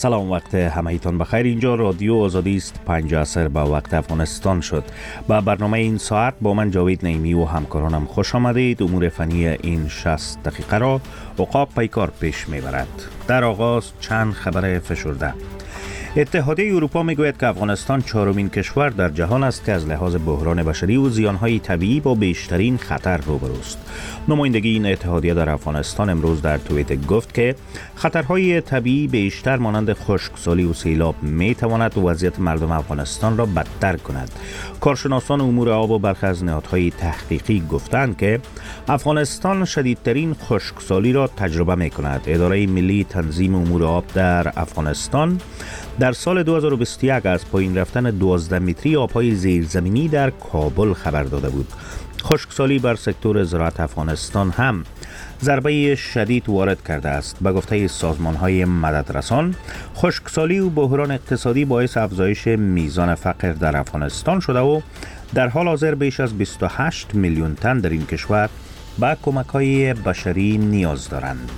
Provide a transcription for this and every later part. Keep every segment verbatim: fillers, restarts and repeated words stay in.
سلام، وقت همهیتان بخیر. اینجا رادیو آزادی است. پنج عصر با وقت افغانستان شد. با برنامه این ساعت با من جاوید نعیمی و همکارانم خوش آمدید. امور فنی این شصت دقیقه را عقاب پیکار پیش میبرد. در آغاز چند خبر فشرده. اتحادیه اروپا میگوید که افغانستان چهارمین کشور در جهان است که از لحاظ بحران بشری و زیانهای طبیعی با بیشترین خطر روبروست. نمایندگی این اتحادیه در افغانستان امروز در توییتر گفت که خطرهای طبیعی بیشتر مانند خشکسالی و سیلاب میتواند وضعیت مردم افغانستان را بدتر کند. کارشناسان امور آب و برخی از نهادهای تحقیقی گفتند که افغانستان شدیدترین خشکسالی را تجربه میکند. اداره ملی تنظیم امور آب در افغانستان در سال دو هزار و بیست و یک از پایین رفتن دوازده متری آبهای زیرزمینی در کابل خبر داده بود. خشکسالی بر سکتور زراعت افغانستان هم ضربه شدید وارد کرده است. به گفته سازمان‌های مددرسان، خشکسالی و بحران اقتصادی باعث افزایش میزان فقر در افغانستان شده و در حال حاضر بیش از بیست و هشت میلیون تن در این کشور به کمک‌های بشری نیاز دارند.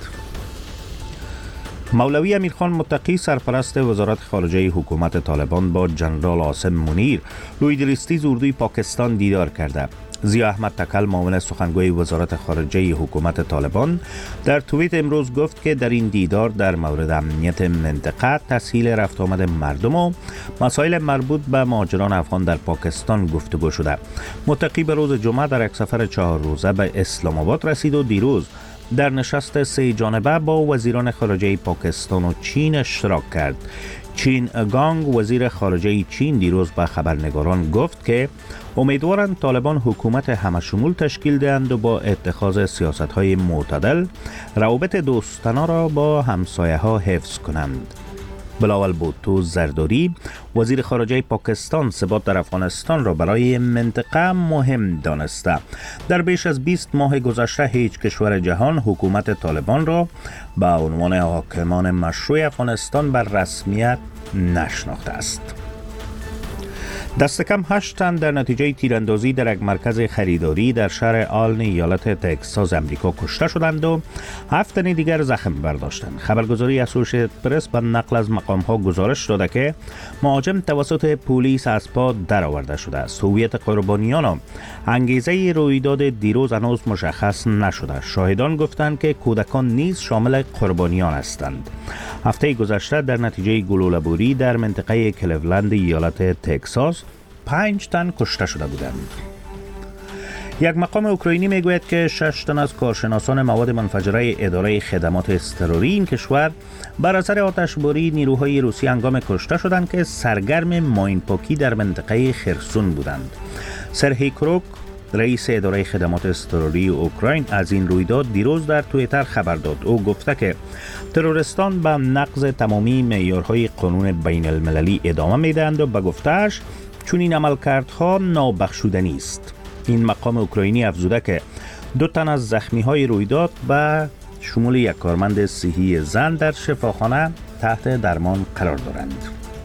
مولوی امیرخان متقی سرپرست وزارت خارجه حکومت طالبان با جنرال عاصم منیر لویدریستی اردوی پاکستان دیدار کرده. ضیا احمد تکل معاون سخنگوی وزارت خارجه حکومت طالبان در توییت امروز گفت که در این دیدار در مورد امنیت منطقه، تسهیل رفت آمد مردم و مسائل مربوط به مهاجران افغان در پاکستان گفتگو شده. متقی به روز جمعه در یک سفر چهار روزه به اسلام آباد رسید و دیروز در نشست سه جانبه با وزیران خارجه پاکستان و چین اشتراک کرد. چین گانگ وزیر خارجه چین دیروز به خبرنگاران گفت که امیدوارند طالبان حکومت همشمول تشکیل دهند و با اتخاذ سیاست‌های معتدل روابط دوستانه را با همسایه ها حفظ کنند. بلاول بوتو زرداری وزیر خارجه پاکستان ثبات در افغانستان را برای منطقه مهم دانسته. در بیش از بیست ماه گذشته هیچ کشور جهان حکومت طالبان را به عنوان حاکمان مشروع افغانستان بر رسمیت نشناخته است. دست کم هشت تن در نتیجه تیراندازی در یک مرکز خریداری در شهر آلن ایالت تگزاس امریکا کشته شدند و هفت تن دیگر زخم برداشتند. خبرگزاری اسوشییتد پرس به نقل از مقام‌ها گزارش داده که مهاجم توسط پلیس از پا درآورده شده است. هویت قربانیان و انگیزه رویداد دیروز هنوز مشخص نشده. شاهدان گفتند که کودکان نیز شامل قربانیان هستند. هفته گذشته در نتیجه گلوله‌باری در منطقه کلیولند ایالت تگزاس پنج تن کشته شده بودند. یک مقام اوکراینی میگوید که شش تن از کارشناسان مواد منفجره اداره خدمات اضطراری این کشور بر اثر آتشباری نیروهای روسی هنگام کشته شدند که سرگرم ماین پاکی در منطقه خرسون بودند. سرهی کروک رئیس اداره خدمات اضطراری اوکراین از این رویداد دیروز در توییتر خبر داد. او گفته که تروریستان به نقض تمامی معیارهای قانون بین المللی ادامه میدهند و به گفته‌اش چون این عملکردها نابخشودنی است. این مقام اوکراینی افزوده که دو تن از زخمی‌های رویداد به شمول یک کارمند صحی زن در شفاخانه تحت درمان قرار دارند.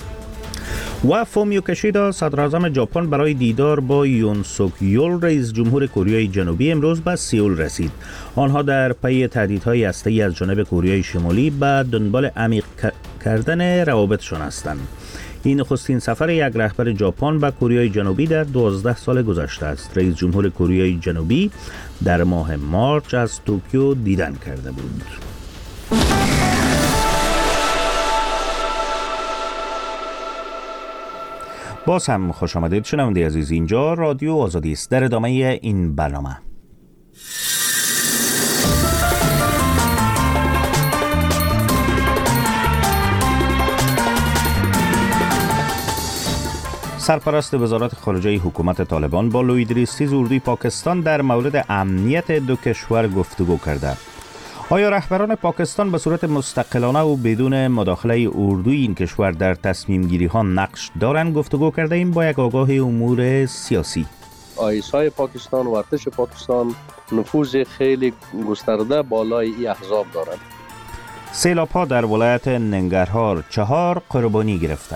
و فومیو کشیدا صدراعظم ژاپن برای دیدار با یون سوک یول رئیس جمهور کره جنوبی امروز به سئول رسید. آنها در پی تهدیدهای هسته‌ای از جانب کره شمالی به دنبال عمیق کردن روابطشان هستند. این نخستین سفر یک رهبر ژاپن به کره جنوبی در دوازده سال گذشته است. رئیس جمهور کره جنوبی در ماه مارچ از توکیو دیدن کرده بود. باز هم خوش آمدید شنونده عزیز. اینجا رادیو آزادی است. در ادامه این برنامه سرپرست وزارت خارجه حکومت طالبان با لویدریستی اردوی پاکستان در مورد امنیت دو کشور گفتگو کرده. آیا رهبران پاکستان به صورت مستقلانه و بدون مداخله اردوی این کشور در تصمیم گیری ها نقش دارند؟ گفتگو کرده ایم با یک آگاه امور سیاسی. آیسای پاکستان و ارتش پاکستان نفوذ خیلی گسترده بالای این احزاب دارند. سیلاب ها در ولایت ننگرهار چهار قربانی گرفته.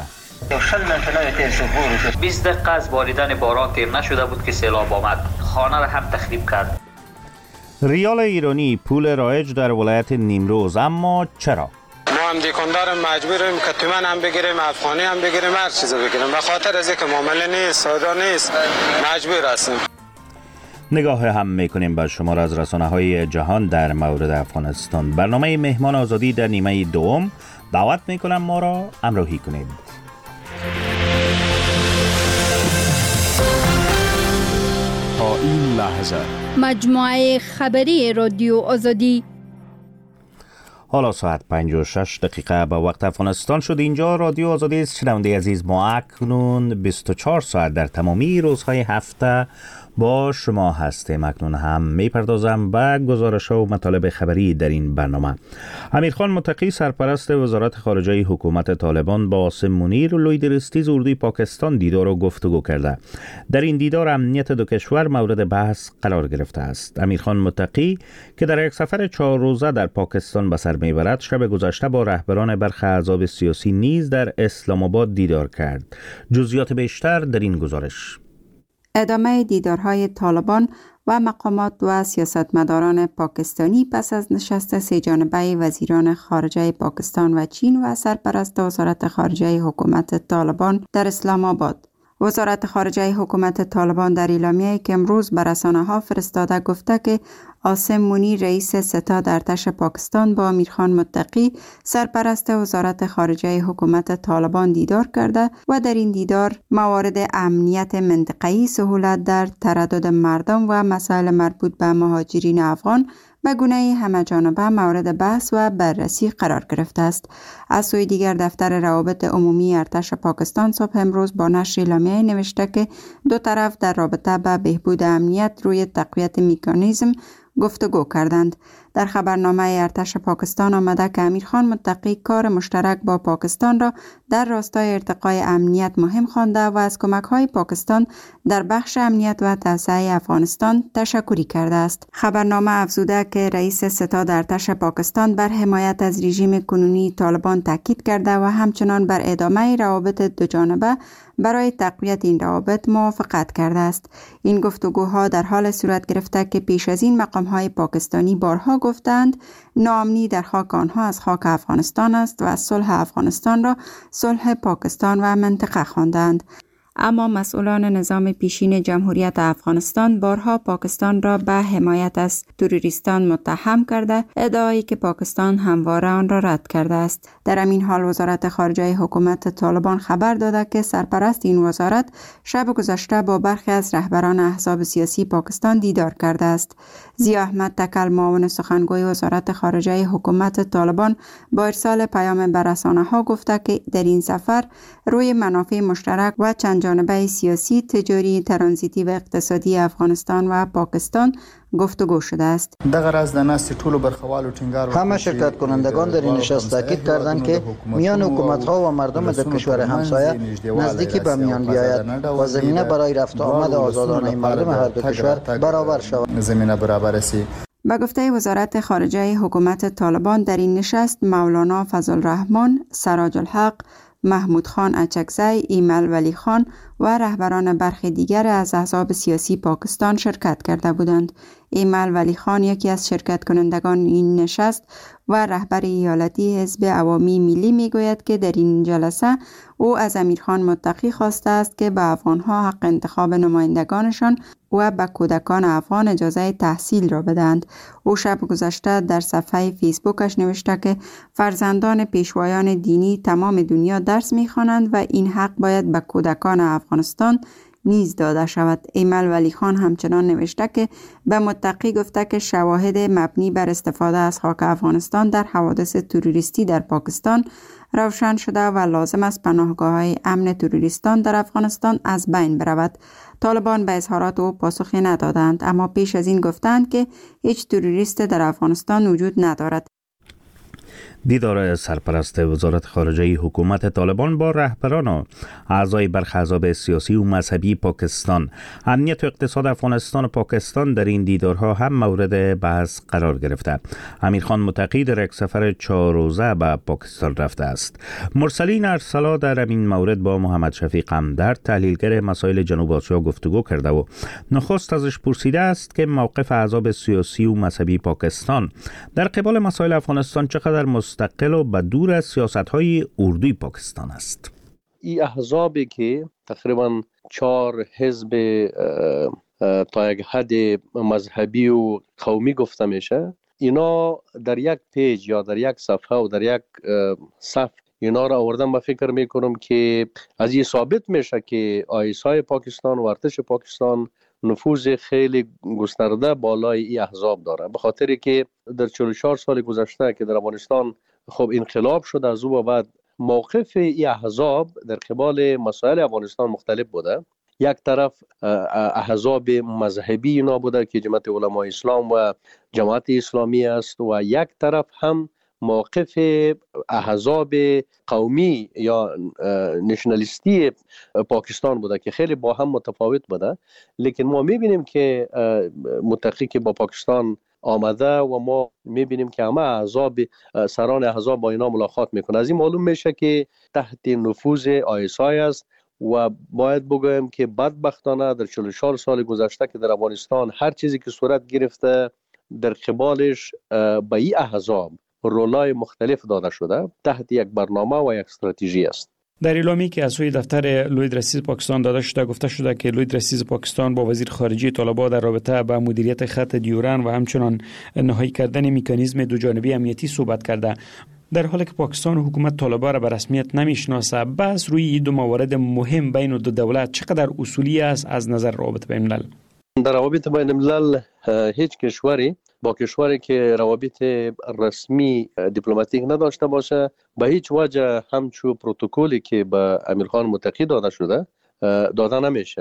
بیست دقیقه از باریدن باران تیر نشده بود که سیلاب آمد، خانه را هم تخریب کرد. ریال ایرانی پول رایج در ولایت نیمروز، اما چرا؟ ما هم دیکندار مجبوریم که تومن هم بگیریم، افغانی هم بگیریم، هر چیز بگیریم. به خاطر از اینکه معامله نیست، سودا نیست، مجبور هستیم. نگاه هم میکنیم به شمار از رسانه های جهان در مورد افغانستان. برنامه مهمان آزادی در نیمه دوم دعوت میکنم ما را همراهی کنید. تا این لحظه مجموعه خبری رادیو آزادی. حالا ساعت پنج و شش دقیقه به وقت افغانستان شد. اینجا رادیو آزادی است. شنونده عزیز، ما اکنون بیست و چهار ساعت در تمامی روزهای هفته با شما هستیم. اکنون هم میپردازم به گزارش و مطالب خبری در این برنامه. امیرخان متقی سرپرست وزارت خارجه حکومت طالبان با عاصم منیر و لویدرستیز اردوی پاکستان دیدار و گفتگو کرده. در این دیدار امنیت دو کشور مورد بحث قرار گرفته است. امیرخان متقی که در یک سفر چهار روزه در پاکستان به سر میبرد، شب گذشته با رهبران برخی احزاب سیاسی نیز در اسلام آباد دیدار کرد. جزئیات بیشتر در این گزارش. ادامه دیدارهای طالبان و مقامات و سیاستمداران پاکستانی پس از نشست سه جانبه وزیران خارجه پاکستان و چین و سرپرست وزارت خارجه حکومت طالبان در اسلام آباد. وزارت خارجه حکومت طالبان در اعلامیه‌ای که امروز به رسانه‌ها فرستاده گفته که عاصم منیر رئیس ستاد ارتش پاکستان با امیرخان متقی سرپرست وزارت خارجه حکومت طالبان دیدار کرده و در این دیدار موارد امنیت منطقه‌ای، سهولت در تردد مردم و مسائل مربوط به مهاجرین افغان به گونه همه‌جانبه مورد بحث و بررسی قرار گرفته است. از سوی دیگر دفتر روابط عمومی ارتش پاکستان صبح امروز با نشر اعلامیه نوشته که دو طرف در رابطه به بهبود امنیت روی تقویت مکانیزم گفتگو کردند. در خبرنامه ارتش پاکستان آمده که امیرخان متقی کار مشترک با پاکستان را در راستای ارتقای امنیت مهم خوانده و از کمک‌های پاکستان در بخش امنیت و توسعه افغانستان تشکری کرده است. خبرنامه افزوده که رئیس ستاد ارتش پاکستان بر حمایت از رژیم کنونی طالبان تاکید کرده و همچنان بر ادامه روابط دوجانبه برای تقویت این روابط موافقت کرده است. این گفتگوها در حال صورت گرفته که پیش از این مقام‌های پاکستانی بارها گفتند ناامنی در خاک آنها از خاک افغانستان است و صلح افغانستان را صلح پاکستان و منطقه خواندند. اما مسئولان نظام پیشین جمهوریت افغانستان بارها پاکستان را به حمایت از تروریستان متهم کرده، ادعایی که پاکستان همواره آن را رد کرده است. در همین حال وزارت خارجه حکومت طالبان خبر داده که سرپرست این وزارت شب گذشته با برخی از رهبران احزاب سیاسی پاکستان دیدار کرده است. ضیا احمد تکل، معاون سخنگوی وزارت خارجه حکومت طالبان، با ارسال پیام به رسانه‌ها گفته که در این سفر روی منافع مشترک و چند جانبه سیاسی، تجاری، ترانزیتی و اقتصادی افغانستان و پاکستان گفتگو شده است. همه شرکت کنندگان در این نشست تاکید کردند که میان حکومت‌ها و مردم در کشور همسایه نزدیکی به میان بیاید و زمینه برای رفت و آمد آزادانه مردم هر دو کشور برابر شود. زمینه برابر است. به گفته وزارت خارجه حکومت طالبان در این نشست مولانا فضلالرحمن، سراج الحق، محمود خان اچکزی، ایمل ولی خان و رهبران برخی دیگر از احزاب سیاسی پاکستان شرکت کرده بودند. ایمل ولی خان یکی از شرکت کنندگان این نشست و رهبر ایالتی حزب عوامی ملی میگوید که در این جلسه او از امیرخان متقی خواسته است که به افغانها حق انتخاب نمایندگانشان و به کودکان افغان اجازه تحصیل را بدهند. او شب گذشته در صفحه فیسبوکش نوشته که فرزندان پیشوایان دینی تمام دنیا درس می‌خوانند و این حق باید به کودکان افغانستان نیز داده شود. ایمل ولی خان همچنان نوشته که به متقی گفته که شواهد مبنی بر استفاده از خاک افغانستان در حوادث تروریستی در پاکستان روشن شده و لازم است پناهگاه‌های امن تروریستان در افغانستان از بین برود. طالبان به اظهارات او پاسخی ندادند، اما پیش از این گفتند که هیچ تروریست در افغانستان وجود ندارد. دیدار سرپرست وزارت خارجه حکومت طالبان با رهبران و اعضای برخی احزاب سیاسی و مذهبی پاکستان، امنیت و اقتصاد افغانستان و پاکستان در این دیدارها هم مورد بحث قرار گرفته. امیرخان متقی در یک سفر چهار روزه به پاکستان رفته است. مرسلین ارسلا در این مورد با محمد شفیق همدرد، تحلیلگر مسائل جنوب آسیا گفتگو کرده و نخست ازش پرسیده است که موقف احزاب سیاسی و مذهبی پاکستان در قبال مسائل افغانستان چقدر مست مستقل و بدور از سیاست‌های اردوی پاکستان است. این احزابی که تقریبا چهار حزب تا یک حد مذهبی و قومی گفته میشه، اینا در یک پیج یا در یک صفحه و در یک صف اینا را آوردن. من فکر میکنم که از این ثابت میشه که آی اس آی پاکستان و ارتش پاکستان نفوذ خیلی گسترده بالای این احزاب داره، به خاطری که در چهل و چهار سال گذشته که در افغانستان خب انقلاب شد، از او بعد موقف این احزاب در قبال مسائل افغانستان مختلف بوده. یک طرف احزاب مذهبی اینا بوده که جماعت علمای اسلام و جماعت اسلامی است، و یک طرف هم موقف احزاب قومی یا نشنالیستی پاکستان بوده که خیلی با هم متفاوت بوده. لیکن ما میبینیم که متحقق با پاکستان آمده و ما میبینیم که همه احزاب سران احزاب با اینا ملاقات میکنه. از این معلوم میشه که تحت نفوذ آی اس آی است و باید بگویم که بدبختانه در چهل و چهار سال گذشته که در افغانستان هر چیزی که صورت گرفته در قبالش به این احزاب رولای مختلف داده شده تحت یک برنامه و یک استراتژی است. در اعلامی که از سوی دفتر لوی درستیز پاکستان داده شده گفته شده که لوی درستیز پاکستان با وزیر خارجه طالبان در رابطه با مدیریت خط دیورن و همچنان نهایی کردن مکانیزم دوجانبه امنیتی صحبت کرده، در حالی که پاکستان و حکومت طالبان را به رسمیت نمیشناسه. بس روی این دو موارد مهم بین دو دولت چقدر اصولی است از نظر روابط بین الملل؟ در روابط بین الملل هیچ کشوری با کشوری که روابط رسمی دیپلماتیک نداشته باشه به هیچ وجه همچون پروتکلی که به امیرخان متقی داده شده داده نمیشه،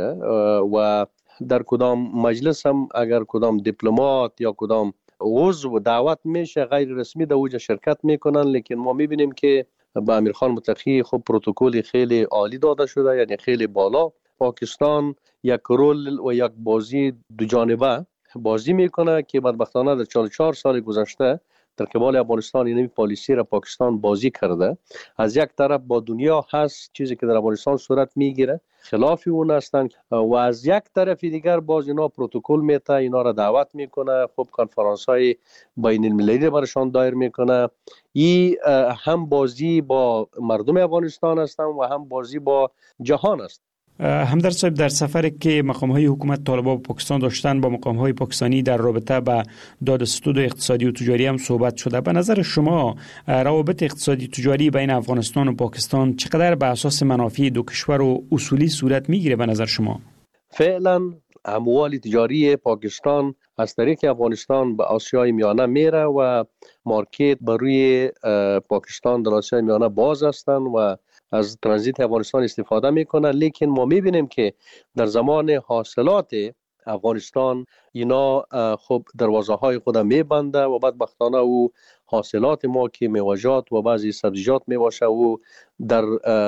و در کدام مجلس هم اگر کدام دیپلمات یا کدام عضو دعوت میشه غیر رسمی در اوجه شرکت میکنن. لیکن ما میبینیم که به امیرخان متقی خب پروتکلی خیلی عالی داده شده، یعنی خیلی بالا. پاکستان یک رول و یک بازی دو جانبه بازی میکنه که بدبختانه در چهل و چهار سال گذشته در قبال افغانستان این پالیسی را پاکستان بازی کرده. از یک طرف با دنیا هست چیزی که در افغانستان صورت میگیره خلاف اون هستن، و از یک طرف دیگر باز اینا پروتکل میته، اینا را دعوت میکنه، خب کنفرانس های بین المللی برشان دایر میکنه. این هم بازی با مردم افغانستان هستن و هم بازی با جهان است. همدرد صاحب، در سفری که مقام‌های حکومت طالبان با پاکستان داشتن با مقام‌های پاکستانی در رابطه با دادستود اقتصادی و تجاری هم صحبت شده. به نظر شما روابط اقتصادی تجاری بین افغانستان و پاکستان چقدر به اساس منافع دو کشور و اصولی صورت میگیره به نظر شما؟ فعلا اموال تجاری پاکستان از طریق افغانستان به آسیای میانه میره و مارکت بروی پاکستان در آسیای میانه باز هستن و از ترانزیت افغانستان استفاده میکنن. لیکن ما میبینیم که در زمان حاصلات افغانستان اینا خب دروازه های خود میبنده و بدبختانه او حاصلات ما که میوه‌جات و بعضی سبزیجات میباشه و در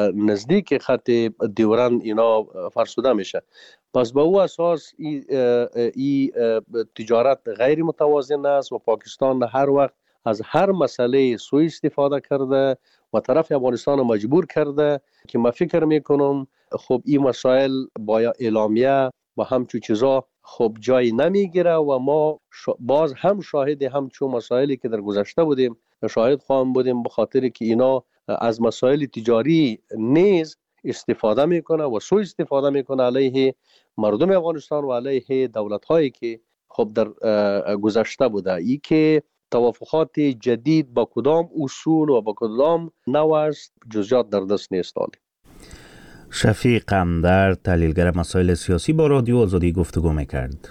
نزدیک خط دیورن اینا فرسوده میشه. پس به او اساس این ای تجارت غیر متوازن است و پاکستان هر وقت از هر مسئله سوء استفاده کرده و طرف افغانستان رو مجبور کرده که من فکر میکنم خب این مسائل با اعلامیه و همچون چیزا خب جای نمیگیره و ما باز هم شاهد همچون مسائلی که در گذشته بودیم شاهد خواهم بودیم، به خاطر که اینا از مسائل تجاری نیز استفاده میکنه و سوء استفاده میکنه علیه مردم افغانستان و علیه دولت هایی که خب در گذشته بوده. ای که توافقات جدید با کدام اصول و با کدام نوع است جزئیات در دست نیست. شفیق همدرد، تحلیلگر مسائل سیاسی، با رادیو آزادی گفتگو میکرد.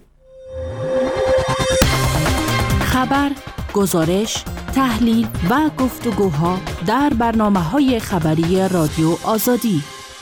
خبر، گزارش، تحلیل و گفتگوها در برنامه‌های خبری رادیو آزادی.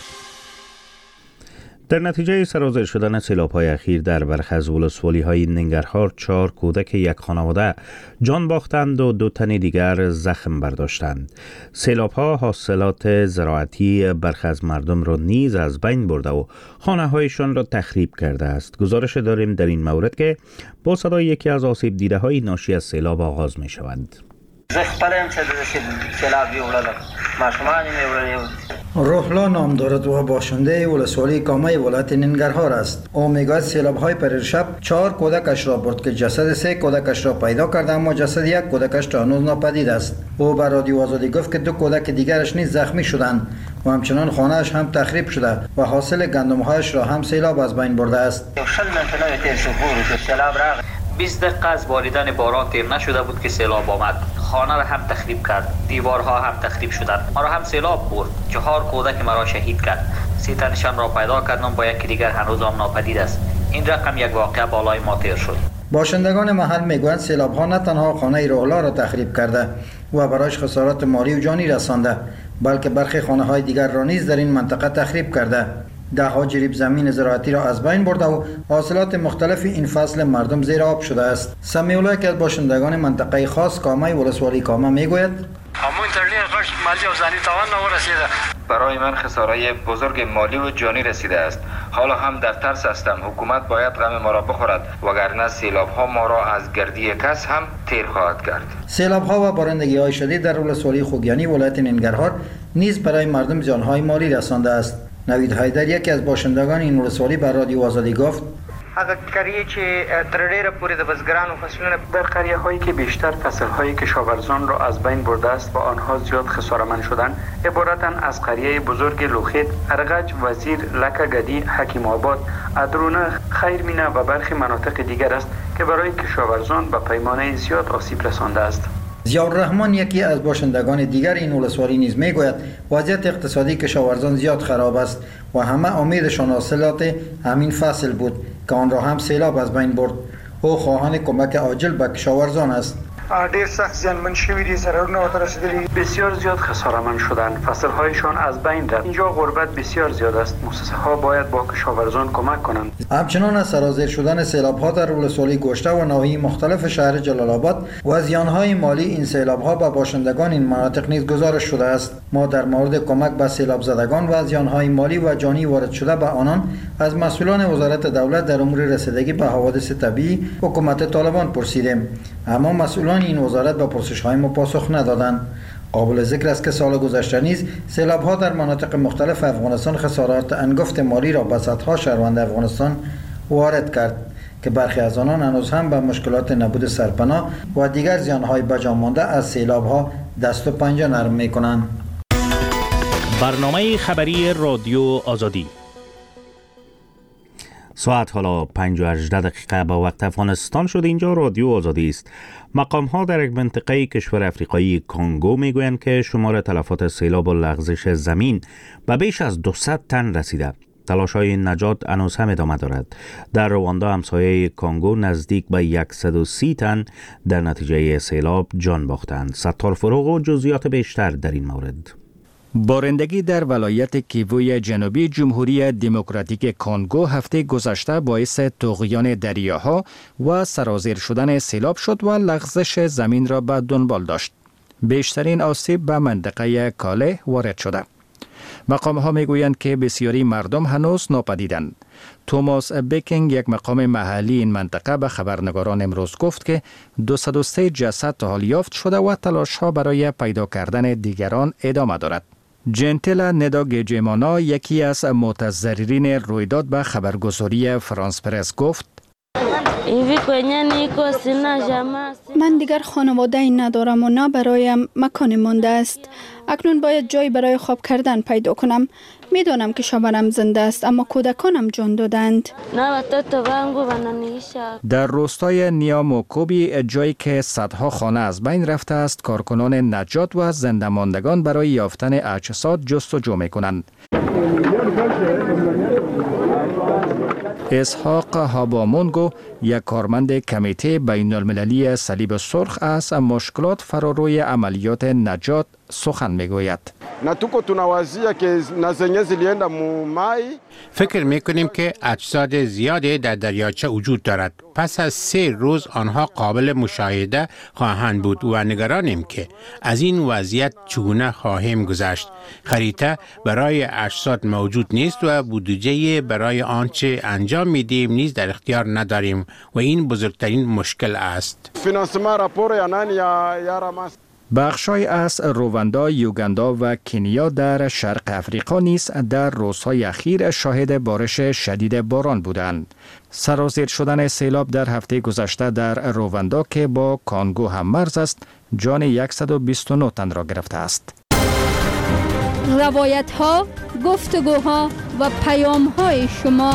در نتیجه سرازیر شدن سیلاب‌های اخیر در برخی از ولسوالی‌های ننگرهار، چهار کودک یک خانواده جان باختند و دو تن دیگر زخم برداشتند. سیلاب‌ها حاصلات زراعتی برخی از مردم را نیز از بین برده و خانه‌هایشان را تخریب کرده است. گزارش داریم در این مورد که با صدای یکی از آسیب دیده‌های ناشی از سیلاب آغاز می‌شود. زه خپلم چې د سیلاب وړلم ماشومان یې وړلي. روحلا نام دارد و باشنده ولسوالی کامه ولایت ننگرهار است. او میگوید سیلاب های پریشب چهار کودکش را برد که جسد سه کودکش را پیدا کرده، اما جسد یک کودکش تا هنوز ناپدید است. او بر رادیو آزادی گفت که دو کودک دیگرش نیز زخمی شدند و همچنان خانه‌اش هم تخریب شده و حاصل گندم‌هایش را هم سیلاب از بین برده است. بیست دقیقه از باریدن باران تیر نشده بود که سیلاب آمد. خانه را هم تخریب کرد، دیوارها هم تخریب شدند. ما را هم سیلاب برد. چهار کودک مرا شهید کرد. سه تنشان را پیدا کردم، با یکی دیگر هنوز هم ناپدید است. این رقم یک واقعه بالای ما تیر شد. باشندگان محل میگویند سیلاب‌ها نه تنها خانه روحلا را تخریب کرده و برایش خسارات مالی و جانی رسانده، بلکه برخی خانه‌های دیگر را نیز در این منطقه تخریب کرده. ده ها جریب زمین زراعتی را از بین برده و حاصلات مختلف این فصل مردم زیر آب شده است. سمیولا که از باشندگان منطقه خاص کامه ولسوالی کامه میگوید همون ترلین قش مالی و زنی توان نورسیده. برای من خسارای بزرگ مالی و جانی رسیده است. حالا هم در ترس هستم. حکومت باید غم ما را بخورد، وگرنه سیلاب ها ما را از گردی کس هم تیر خواهد کرد. سیلاب ها و بارندگی های شدید در ولسوالی خوگیانی ولایت ننگرهار نیز برای مردم زیان های مالی رسانده است. نوید حیدر یکی از باشندگان این ولسوالی بر رادیو آزادی گفت هغه قریه چې تر ډیره پورې د بزګرانو فصلونه در قریه هایی که بیشتر فصل های کشاورزان را از بین برده است و آنها زیاد خساره‌مند شدند عبارتند از قریه بزرگ لوخید، ارغج، وزیر، لکه گدی، حکیم آباد، ادرونه، خیرمینه و برخی مناطق دیگر است که برای کشاورزان به پیمانه زیاد آسیب رسانده است. ضیاءالرحمن یکی از باشندگان دیگر این ولسوالی نیز میگوید وضعیت اقتصادی کشاورزان زیاد خراب است و همه امیدشان حاصلات همین فصل بود که آن را هم سیلاب از بین برد. او خواهان کمک عاجل به کشاورزان است. ډیر سخت زیانمن شوي دي، ضررونه ورته رسیدلي، بسیار زیاد خساره‌مند شدند، فصل‌هایشان از بین رفت. اینجا غربت بسیار زیاد است. مؤسسه‌ها باید با کشاورزان کمک کنند. همچنان از سرازیر شدن سیلاب‌ها در ولسوالی گوشته و نواحی مختلف شهر جلال آباد و زیان‌های مالی این سیلاب‌ها به باشندگان این مناطق نیز گزارش شده است. ما در مورد کمک به سیلاب زدگان و زیان‌های مالی و جانی وارد شده به آنان از مسئولان وزارت دولت در امور رسیدگی به حوادث طبیعی حکومت طالبان پرسیدیم، اما مسئولان این وزارت به پرسش‌های ما پاسخ ندادند. قابل ذکر است که سال گذشته نیز سیلاب‌ها در مناطق مختلف افغانستان خسارات انگفت مالی را به صدها شهروند افغانستان وارد کرد که برخی از آنان هنوز هم به مشکلات نبود سرپناه و دیگر زیان‌های بجا مانده از سیلاب‌ها دست و پنجه نرم می‌کنند. برنامه خبری رادیو آزادی ساعت حالا پنج و هجده دقیقه به وقت افغانستان شد. اینجا رادیو آزادی است. مقام ها در یک منطقه کشور افریقایی کانگو میگویند که شمار تلفات سیلاب و لغزش زمین به بیش از دویست تن رسیده. تلاش های نجات هنوز هم ادامه دارد. در رواندا همسایه کانگو نزدیک به صد و سی تن در نتیجه سیلاب جان باختند. ستار فروغ و جزئیات بیشتر در این مورد. بارندگی در ولایت کیووی جنوبی جمهوری دموکراتیک کنگو هفته گذشته باعث طغیان دریاها و سرازیر شدن سیلاب شد و لغزش زمین را به دنبال داشت. بیشترین آسیب به منطقه کاله وارد شده. مقام ها می گویند که بسیاری مردم هنوز ناپدیدند. توماس بیکینگ، یک مقام محلی این منطقه، به خبرنگاران امروز گفت که دویست و سه جسد تا حال یافت شده و تلاش ها برای پیدا کردن دیگران ادامه دارد. جنتلا نداگجیمانا، یکی از متضررین رویداد، به خبرگزاری فرانس پرس گفت من دیگر خانواده ای ندارم و نه برایم مکان مانده است. اکنون باید جایی برای خواب کردن پیدا کنم. میدانم که شوهرم زنده است اما کودکانم جان دادند. در روستای نیاموکوبی، جایی که صدها خانه از بین رفته است، کارکنان نجات و زنده ماندگان برای یافتن اجساد جستجو می‌کنند. اسحاق هابامونگو، یک کارمند کمیته بین المللی صلیب سرخ، از مشکلات فراروی عملیات نجات سخن میگوید. فکر میکنیم که اجساد زیادی در دریاچه وجود دارد. پس از سه روز آنها قابل مشاهده خواهند بود و نگرانیم که از این وضعیت چگونه خواهیم گذشت. خریطه برای اجساد موجود نیست و بودجه برای آنچه انجام میدیم نیز در اختیار نداریم و این بزرگترین مشکل است. بخشای از رواندا، یوگاندا و کنیا در شرق افریقا نیز در روزهای اخیر شاهد بارش شدید باران بودند. سرازیر شدن سیلاب در هفته گذشته در رواندا که با کانگو هم مرز است، جان صد و بیست و نه تن را گرفته است. روایت ها، گفتگوها و پیام های شما.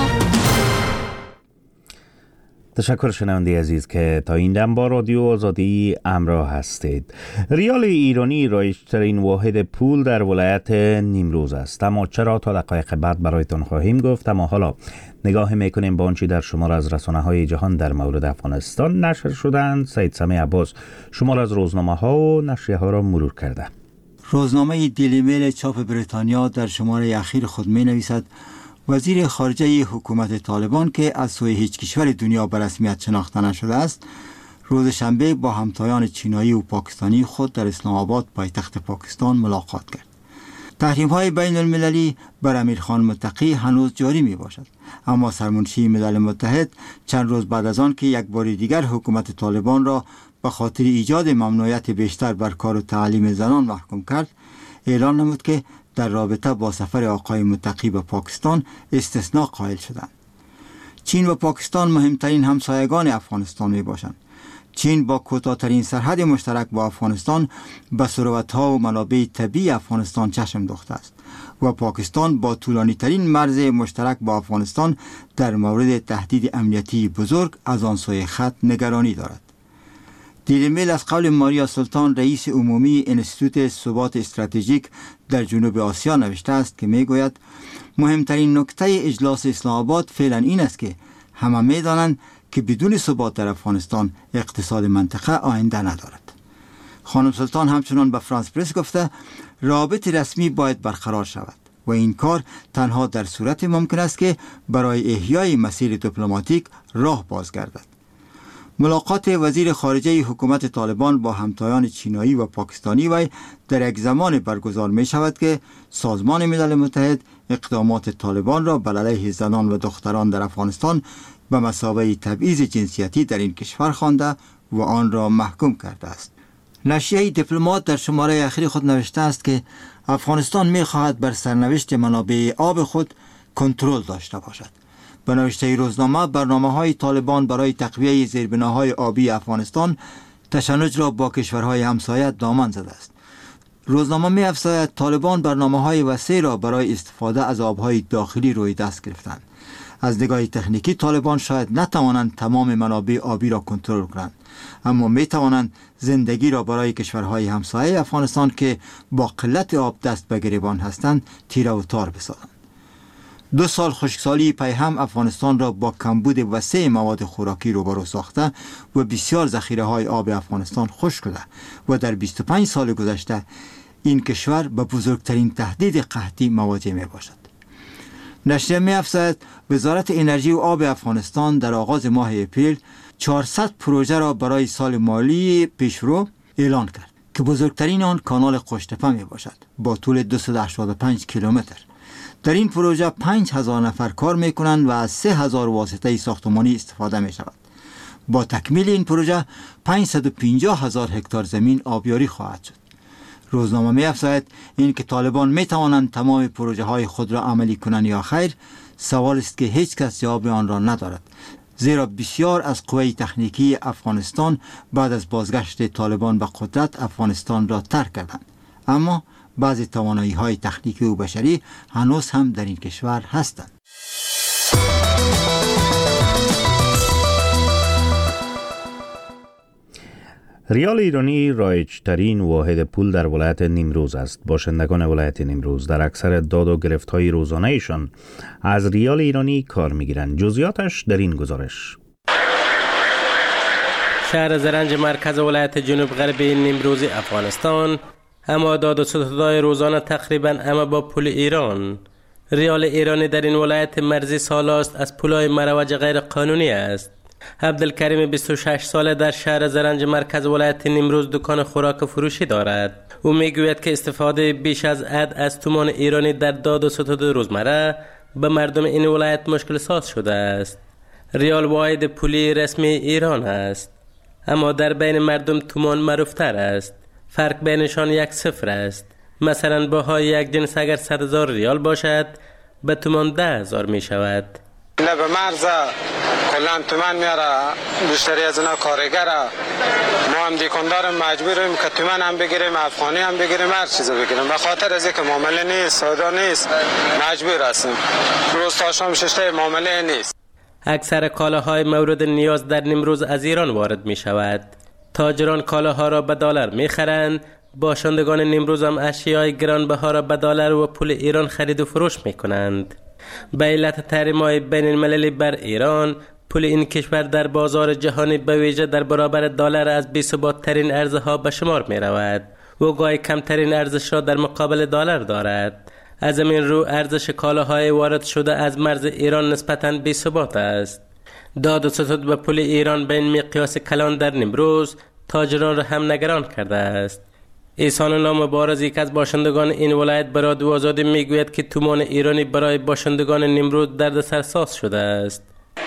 تشکر شنونده عزیز که تا این دم با رادیو آزادی همراه هستید. ریال ایرانی رایج‌ترین واحد پول در ولایت نیمروز است، اما چرا تا دقایق بعد برایتان خواهیم گفت. اما حالا نگاه میکنیم به آنچه در شمار از رسانه‌های جهان در مورد افغانستان نشر شدند. سید سمیع عباس شمار از روزنامه‌ها و نشریه‌ها را مرور کرده. روزنامه دیلی میل چاپ بریتانیا در شماره اخیر خود می نویسد وزیر خارجه حکومت طالبان که از سوی هیچ کشور دنیا به رسمیت شناخته نشده است، روز شنبه با همتایان چینایی و پاکستانی خود در اسلام آباد پایتخت پاکستان ملاقات کرد. تحریم های بین المللی بر امیرخان متقی هنوز جاری می باشد، اما سرمنشی ملل متحد چند روز بعد از آن که یک بار دیگر حکومت طالبان را به خاطر ایجاد ممنوعیت بیشتر بر کار و تعلیم زنان محکوم کرد، اعلان نمود که در رابطه با سفر آقای متقی به پاکستان استثناء قائل شدند. چین و پاکستان مهمترین همسایگان افغانستان می باشند. چین با کوتاه‌ترین سرحد مشترک با افغانستان به ثروت‌ها و منابع طبیعی افغانستان چشم دوخته است و پاکستان با طولانی‌ترین مرز مشترک با افغانستان در مورد تهدید امنیتی بزرگ از آن سوی خط نگرانی دارد. دیلی میل از قول ماریا سلطان رئیس عمومی انستیتوت ثبات استراتژیک در جنوب آسیا نوشته است که میگوید مهمترین نکته اجلاس اسلام آباد فعلا این است که همه میدانند که بدون ثبات در افغانستان اقتصاد منطقه آینده ندارد. خانم سلطان همچنان به فرانس پرس گفته رابط رسمی باید برقرار شود و این کار تنها در صورت ممکن است که برای احیای مسیر دیپلماتیک راه باز گردد. ملاقات وزیر خارجه حکومت طالبان با همتایان چینایی و پاکستانی وی در یک زمان برگزار می شود که سازمان ملل متحد اقدامات طالبان را بر علیه زنان و دختران در افغانستان به مثابه تبعیض جنسیتی در این کشور خوانده و آن را محکوم کرده است. نشریه دیپلمات در شماره اخیر خود نوشته است که افغانستان می خواهد بر سرنوشت منابع آب خود کنترل داشته باشد. به نوشته روزنامه برنامه‌های طالبان برای تقویه زیربناهای آبی افغانستان تشنج را با کشورهای همسایه دامن زده است. روزنامه می‌افزاید طالبان برنامه‌های وسیع را برای استفاده از آبهای داخلی روی دست گرفتند. از نگاه تکنیکی طالبان شاید نتوانند تمام منابع آبی را کنترل کنند، اما می‌توانند زندگی را برای کشورهای همسایه افغانستان که با قلت آب دست به گریبان هستند تیره و تار بسازند. دو سال خشکسالی پی هم افغانستان را با کمبود وسیع مواد خوراکی روبرو ساخته و بسیار ذخیره های آب افغانستان خشک شده و در بیست و پنج سال گذشته این کشور به بزرگترین تهدید قحطی مواجه می باشد. نشریه می افزاید وزارت انرژی و آب افغانستان در آغاز ماه اپریل چهارصد پروژه را برای سال مالی پیشرو اعلان کرد که بزرگترین آن کانال قشتپه می باشد با طول دویست و هشتاد و پنج کیلومتر. در این پروژه پنج هزار نفر کار می کنند و از سه هزار واسطه ساختمانی استفاده می شود. با تکمیل این پروژه پانصد و پنجاه هزار هکتار زمین آبیاری خواهد شد. روزنامه می افزاید این که طالبان می توانند تمام پروژه های خود را عملی کنند یا خیر، سوال است که هیچ کس جواب آن را ندارد، زیرا بسیار از قوه تکنیکی افغانستان بعد از بازگشت طالبان به قدرت افغانستان را ترک کردند، اما بعضی توانایی های تکنیکی و بشری هنوز هم در این کشور هستند. ریال ایرانی رایج‌ترین واحد پول در ولایت نیمروز است. باشندگان ولایت نیمروز در اکثر داد و گرفت‌های روزانه‌شان از ریال ایرانی کار می‌گیرند. جزئیاتش در این گزارش. شهر زرنج مرکز ولایت جنوب غربی نیمروز افغانستان اما داد و ستدهای روزانه تقریباً اما با پول ایران. ریال ایرانی در این ولایت مرزی سالاست از پولای مروج غیر قانونی است. عبدالکریم بیست و شش ساله در شهر زرنج مرکز ولایت نیمروز دکان خوراک فروشی دارد. او میگوید که استفاده بیش از حد از تومان ایرانی در داد و ستد روزمره به مردم این ولایت مشکل ساز شده است. ریال واحد پولی رسمی ایران است، اما در بین مردم تومان معروفتر است. فرق بینشان یک صفر است. مثلا بهای یک جنس اگر صد هزار ریال باشد به تومان ده هزار می شود. نه به مرز کلان تومان میاره، بیشتری از اینا کارگره. ما هم دیکندار مجبوریم که تومان هم بگیریم، افغانی هم بگیریم، هر چیز بگیریم. به خاطر از اینکه معامله نیست، سودا نیست، مجبور هستیم. روز تا شام شش معامله نیست. اکثر کالاهای مورد نیاز در نیمروز از ایران وارد می شود. تاجران کالاها را به دلار می خرند. باشندگان نیمروز هم اشیای گرانبها را به دلار و پول ایران خرید و فروش می کنند. به علت تحریم‌های بین المللی بر ایران، پول این کشور در بازار جهانی به ویژه در برابر دلار از بی‌ثبات‌ترین ارزها به شمار می رود و گاهی کمترین ارزش را در مقابل دلار دارد. از این رو ارزش کالاهای وارد شده از مرز ایران نسبتاً بی‌ثبات است. داد و ستد به پول ایران به این مقیاس کلان در نیمروز تاجران را هم نگران کرده است. احسان الله مبارز یک از باشندگان این ولایت به رادیو آزادی میگوید که تومان ایرانی برای باشندگان نیمروز درد سرساز شده است.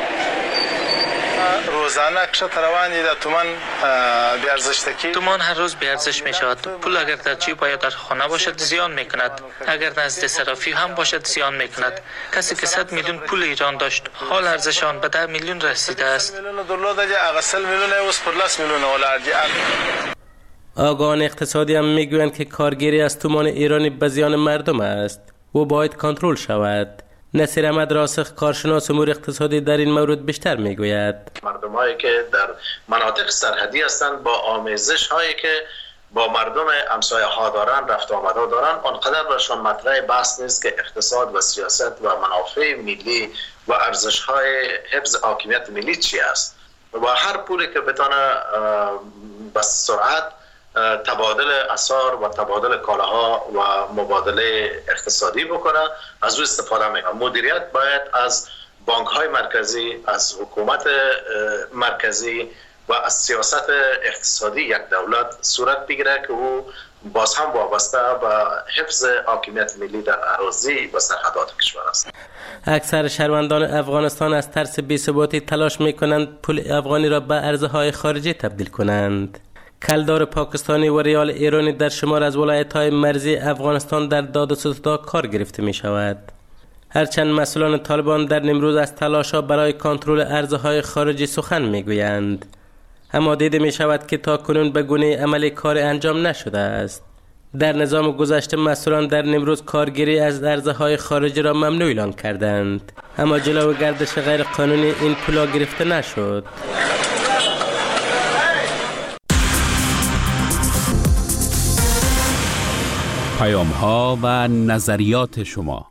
روزانه کشت روانی در تومان بیارزشتکی تومان هر روز بیارزش می شود. پول اگر در جیب یا در خانه باشد زیان می کند، اگر نزد صرافی هم باشد زیان می کند. کسی که صد میلیون پول ایران داشت حال ارزش آن به ده میلیون رسیده است. آگاهان اقتصادی هم میگویند که کارگیری از تومان ایرانی به زیان مردم است و باید کنترل شود. نصیر احمد راسخ کارشناس امور اقتصادی در این مورد بیشتر میگوید. مردمایی که در مناطق سرحدی هستند با آمیزش هایی که با مردم همسایه ها دارن، رفت و آمد دارن، آنقدر برشان مطرح بحث نیست که اقتصاد و سیاست و منافع ملی و ارزش های حفظ حاکمیت ملی چی است و هر پولی که بتونه به سرعت تبادل اسعار و تبادل کالاها و مبادله اقتصادی بکنه از او استفاده میکنه. مدیریت باید از بانک های مرکزی، از حکومت مرکزی و از سیاست اقتصادی یک دولت صورت بگیره که او باز هم وابسته به حفظ حاکمیت ملی در اراضی و سرحدات کشور است. اکثر شهروندان افغانستان از ترس بی‌ثباتی تلاش میکنند پول افغانی را به ارزهای خارجی تبدیل کنند. کلدار پاکستانی و ریال ایرانی در شمار از ولایت‌های مرزی افغانستان در داد و ستد کار گرفته می شود. هرچند مسئولان طالبان در نیمروز از تلاش‌ها برای کنترل ارزهای خارجی سخن می‌گویند، اما دیده می شود که تا کنون به گونه عملی کار انجام نشده است. در نظام گذشته مسئولان در نیمروز کارگیری از ارزهای خارجی را ممنوع اعلان کردند، اما جلو گردش غیر قانونی این پولا گرفته نشد. پیام ها و نظریات شما.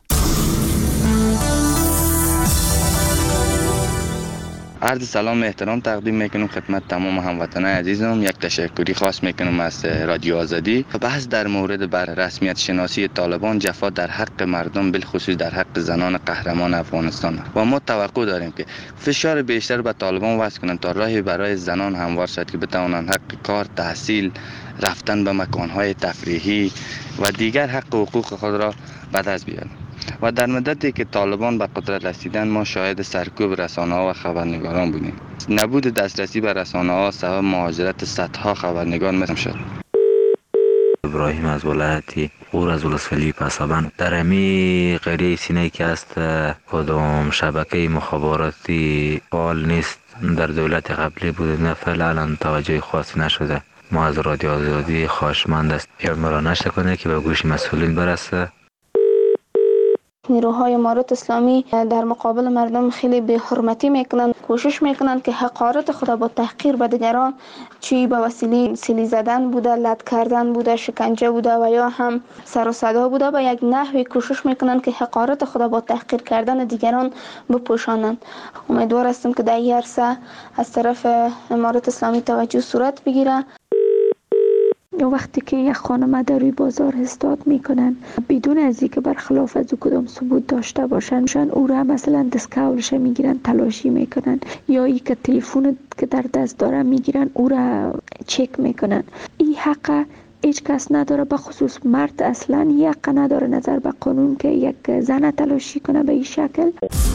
عرض سلام و احترام تقدیم میکنم خدمت تمام هموطنان عزیزم. یک تشکری خاص میکنم از رادیو آزادی. بحث در مورد بر رسمیت شناسی طالبان جفا در حق مردم، بالخصوص در حق زنان قهرمان افغانستان و ما توقع داریم که فشار بیشتر به طالبان وضع کنند تا راهی برای زنان هموار شد که بتوانند حق کار، تحصیل، رفتن به مکانهای تفریحی و دیگر حق و حقوق خود را به دست بیارند. و در مدتی که طالبان به قدرت رسیدن ما شاهد سرکوب رسانه‌ها و خبرنگاران بودیم. نبود دسترسی به رسانه‌ها سبب مهاجرت صدها خبرنگار مثل شد. ابراهیم از ولایتی غور از ولسوالی پسابند. در امی قریه سینه که است کدام شبکه مخابراتی فعال نیست. در دولت قبلی بود، نه فعلا توجه خاصی نشده. ما از رادیو آزادی خواهشمند است اعلام را نشر کنه که به گوش مسئولین برسه. نیروهای امارت اسلامی در مقابل مردم خیلی به حرمتی میکنند، کوشش میکنند که حقارت خود با تحقیر به دیگران، چی به وسیله سیلی زدن بوده، لط کردن بوده، شکنجه بوده و یا هم سر و صدا بوده، به یک نحوی کوشش میکنند که حقارت خود با تحقیر کردن دیگران بپوشانند. امیدوار هستم که در این عرصه از طرف امارت اسلامی توجه صورت بگیره. وقتی که یک خانم در روی بازار استاد میکنن بدون از اینکه برخلاف از او کدام ثبوت داشته باشن، او را مثلا دستکولش میگیرن، تلاشی میکنن، یا ای که تلفن که در دست داره میگیرن او را چک میکنن. این حق هیچ کس نداره، به خصوص مرد اصلا یک حق نداره نظر به قانون که یک زن تلاشی کنه به این شکل.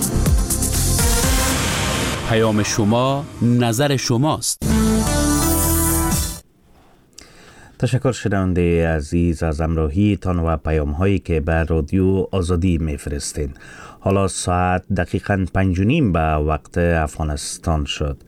پیام شما، نظر شماست. تشکر شنونده عزیز از همراهی تان و پیام هایی که به رادیو آزادی میفرستین. حالا ساعت دقیقاً پنج و نیم به وقت افغانستان شد.